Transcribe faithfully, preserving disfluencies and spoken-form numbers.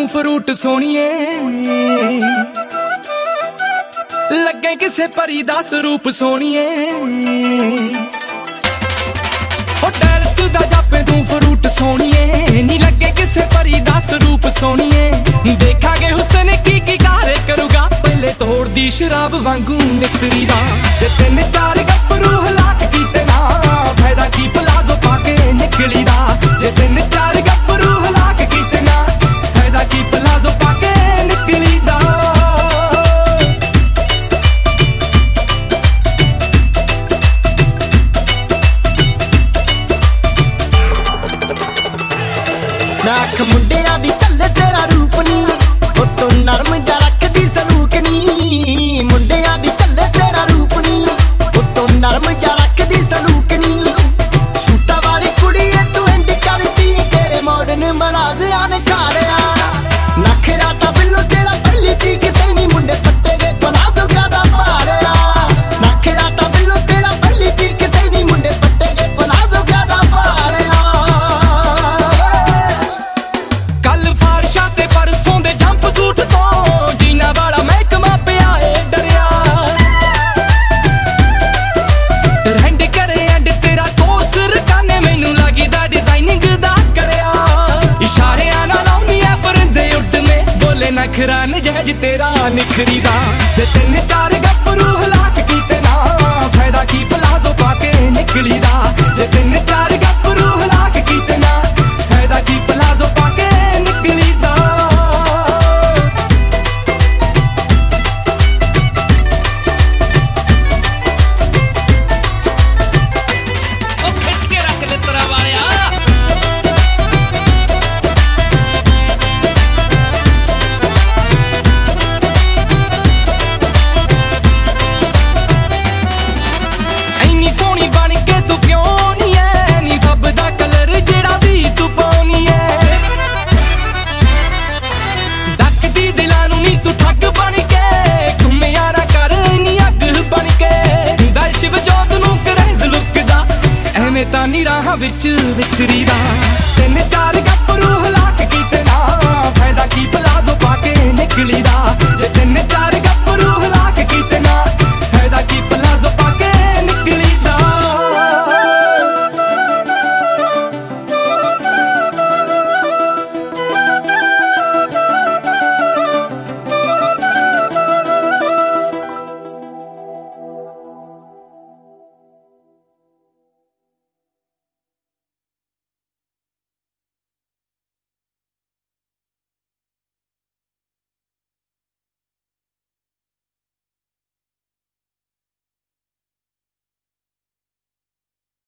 ਤੂੰ ਫਰੂਟ ਸੋਹਣੀਏ, ਲੱਗੇ ਕਿਸੇ ਪਰੀ ਦਾ ਸਰੂਪ ਸੋਹਣੀਏ। ਹੋ ਡੈਲਸ ਦਾ ਜਾਪੇ ਤੂੰ ਫਰੂਟ ਸੋਹਣੀਏ, ਨੀ ਲੱਗੇ ਕਿਸੇ ਪਰੀ ਦਾ ਸਰੂਪ ਸੋਹਣੀਏ। ਦੇਖਾਂਗੇ ਹੁਸਨ ਕੀ ਕੀ ਕਾਰੇ ਕਰੂਗਾ, ਪਹਿਲੇ ਤੋੜਦੀ ਸ਼ਰਾਬ ਵਾਂਗੂ ਨਿਕਰੀ ਦਾ। ਜੇ ਤਿੰਨ ਚਾਰ ਗੱਭਰੂ ਹਲਾਕ ਕੀਤੇ ਨਾ, ਫਾਇਦਾ ਕੀ ਪਲਾਜ਼ੋ ਪਾ ਕੇ ਨਿਕਲੀ ਦਾ। ਜੇ ਤਿੰਨ ਚਾਰ ਗੱਭਰੂ ਹਲਾਕ ਕੀਤੇ ਨਾ, ਫਾਇਦਾ ਕੀ ਪਲਾਜ਼ੋ ਪਾ ਕੇ ਨਿਕਲੀ ਦਾ। ਮੈਂ ਅੱਖ ਮੁੰਡਿਆਂ ਦੀ ਚੱਲੇ ਤੇਰਾ ਰੂਪ ਨੀ, ਉਹ ਤੂੰ ਨਰਮ ਜਾ ਰੱਖਦੀ ਸਲੂਕ ਨੀ। ਮੁੰਡਿਆਂ ਦੀ ਚੱਲੇ ਤੇਰਾ ਰੂਪ ਨੀ, ਉਹ ਤੂੰ ਨਰਮ ਜਾ ਰੱਖਦੀ ਸਲੂਕ ਨੀ। ਸੂਟਾਂ ਵਾਲੀ ਕੁੜੀਏ ਤੂੰ ਇੰਡ ਕਰਦੀ ਨੀ, ਤੇਰੇ ਮੋਡਨ ਮਨਾਜ਼ਿਆਂ ਨੇ ਖਾੜਿਆ। ਨਖਰਾ ਤਾਂ ਬਿੱਲੋ ਤੇਰਾ ਪਹਿਲੀ ਪੀਕ ਤੇ ਨੀ, ਮੁੰਡੇ ਪੱਟੇ ਗਏ ਪਲਾਜ਼ੋ ਜ਼ਿਆਦਾ ਭਾੜਿਆ। ਨਖਰਾ ਤਾਂ ਬਿੱਲੋ ਤੇਰਾ ਪਹਿਲੀ ਪੀਕ ਤੇ ਨੀ, ਮੁੰਡੇ ਪੱਟੇ ਗਏ ਪਲਾਜ਼ੋ ਜ਼ਿਆਦਾ ਭਾੜਿਆ। ਕੱਲ ਫਾਰਸ਼ਾਂ ਤੇ ਪਰਸੋਂ ਦੇ ਜੰਪ ਸੂਟ ਤੋਂ, ਜੀਨਾ ਵਾਲਾ ਮਹਿਕਮਾ ਪਿਆ ਏ ਡਰਿਆ। ਟਰੈਂਡ ਕਰੇ ਐਂਡ ਤੇਰਾ ਕੋਸ ਰਕਾਨੇ, ਮੈਨੂੰ ਲੱਗਦਾ ਡਿਜ਼ਾਈਨਿੰਗ ਦਾ ਕਰਿਆ। ਇਸ਼ਾਰਿਆਂ ਨਾਲ ਆਉਂਦੀ ਐ ਪਰਿੰਦੇ ਉੱਡਨੇ, ਬੋਲੇ ਨਖਰਾ ਨਜਾਇਜ਼ ਤੇਰਾ ਨਿਖਰੀ ਦਾ। ਜੇ ਤਿੰਨ ਚਾਰ ਗੱਭਰੂ ਹਲਾਕ ਕੀਤੇ ਨਾ, ਫਾਇਦਾ ਕੀ ਪਲਾਜ਼ੋ ਪਾ ਕੇ ਨਿਕਲੀ ਦਾ। ਜੇ ਤਿੰਨ ਚਾਰ ਗੱਭਰੂ ਹਲਾਕ ਕੀਤੇ ਨਾ, ਫਾਇਦਾ ਕੀ ਪਲਾਜ਼ੋ ਪਾ ਕੇ ਨਿਕਲੀ ਦਾ। ਉਹ ਖਿੱਚ ਕੇ ਰੱਖ ਦੇ ਤਰਾ ਵਾਲਿਆ। ਇੰਨੀ ਸੋਹਣੀ ਬਣ ਕੇ ਤੂੰ ਕਿਉਂ ਨੀ ਐ, ਨੀ ਫੱਬਦਾ ਕਲਰ ਜਿਹੜਾ ਵੀ ਤੂੰ ਪਾਉਣੀ ਐ। ਡੱਕਦੀ ਦਿਲਾਂ ਨੂੰ ਨੀ ਤੂੰ ਠੱਗ ਬਣ ਕੇ, ਘੁੰਮਿਆਰਾ ਕਰ ਨੀ ਅੱਗ ਬਣ ਕੇ। ਦਾ ਸ਼ਿਵਜੋਤ ਨੂੰ ਕਰੇਜ਼ ਲੁੱਕਦਾ, ਐਵੇਂ ਤਾਂ ਨੀ ਰਾਹਾਂ ਵਿੱਚ ਵਿਚਰੀ ਦਾ। ਤਿੰਨ ਚਾਰ ਗੱਭਰੂ ਹਲਾਕ ਕੀਤੇ ਨਾ, ਫਾਇਦਾ ਕੀ ਪਲਾਜ਼ੋ ਪਾ ਕੇ ਨਿਕਲੀ ਦਾ। ਜੇ ਤਿੰਨ ਚਾਰ